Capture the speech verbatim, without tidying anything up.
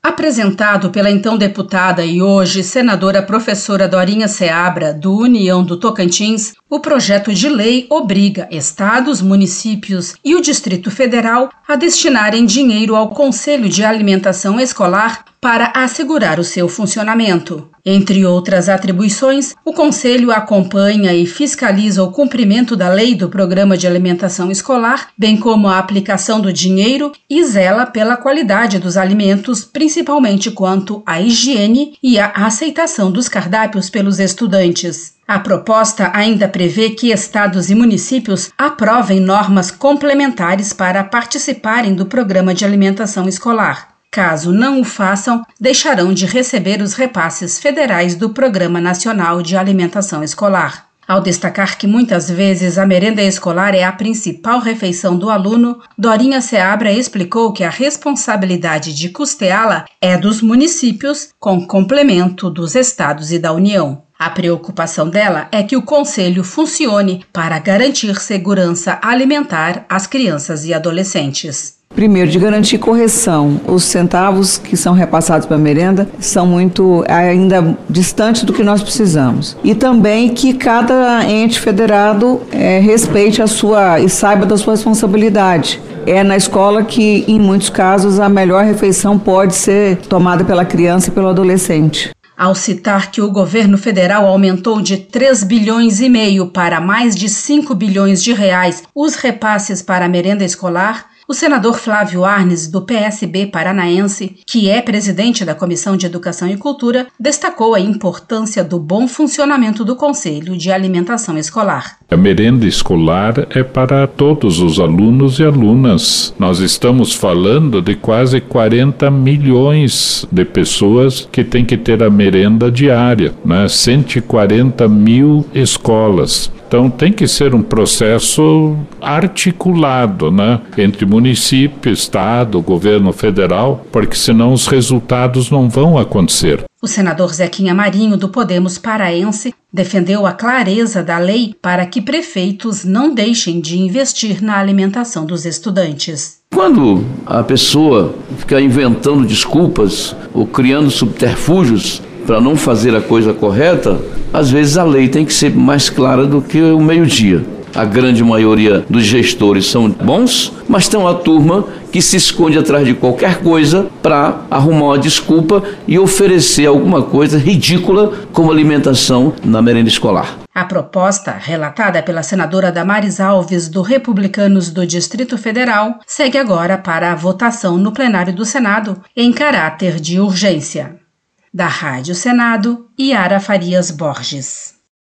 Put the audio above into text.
Apresentado pela então deputada e hoje senadora professora Dorinha Seabra, do União do Tocantins, o projeto de lei obriga estados, municípios e o Distrito Federal a destinarem dinheiro ao Conselho de Alimentação Escolar para assegurar o seu funcionamento. Entre outras atribuições, o Conselho acompanha e fiscaliza o cumprimento da lei do Programa de Alimentação Escolar, bem como a aplicação do dinheiro e zela pela qualidade dos alimentos, principalmente quanto à higiene e à aceitação dos cardápios pelos estudantes. A proposta ainda prevê que estados e municípios aprovem normas complementares para participarem do Programa de Alimentação Escolar. Caso não o façam, deixarão de receber os repasses federais do Programa Nacional de Alimentação Escolar. Ao destacar que muitas vezes a merenda escolar é a principal refeição do aluno, Dorinha Seabra explicou que a responsabilidade de custeá-la é dos municípios, com complemento dos estados e da União. A preocupação dela é que o Conselho funcione para garantir segurança alimentar às crianças e adolescentes. Primeiro, de garantir correção. Os centavos que são repassados para a merenda são muito ainda distantes do que nós precisamos. E também que cada ente federado é, respeite a sua e saiba da sua responsabilidade. É na escola que, em muitos casos, a melhor refeição pode ser tomada pela criança e pelo adolescente. Ao citar que o governo federal aumentou de três bilhões e meio para mais de cinco bilhões de reais os repasses para a merenda escolar, o senador Flávio Arnes, do P S B paranaense, que é presidente da Comissão de Educação e Cultura, destacou a importância do bom funcionamento do Conselho de Alimentação Escolar. A merenda escolar é para todos os alunos e alunas. Nós estamos falando de quase quarenta milhões de pessoas que têm que ter a merenda diária, né? cento e quarenta mil escolas. Então tem que ser um processo articulado, né, entre município, estado, governo federal, porque senão os resultados não vão acontecer. O senador Zequinha Marinho, do Podemos paraense, defendeu a clareza da lei para que prefeitos não deixem de investir na alimentação dos estudantes. Quando a pessoa fica inventando desculpas ou criando subterfúgios para não fazer a coisa correta, às vezes a lei tem que ser mais clara do que o meio-dia. A grande maioria dos gestores são bons, mas tem uma turma que se esconde atrás de qualquer coisa para arrumar uma desculpa e oferecer alguma coisa ridícula como alimentação na merenda escolar. A proposta, relatada pela senadora Damares Alves, do Republicanos do Distrito Federal, segue agora para a votação no plenário do Senado em caráter de urgência. Da Rádio Senado, Yara Farias Borges.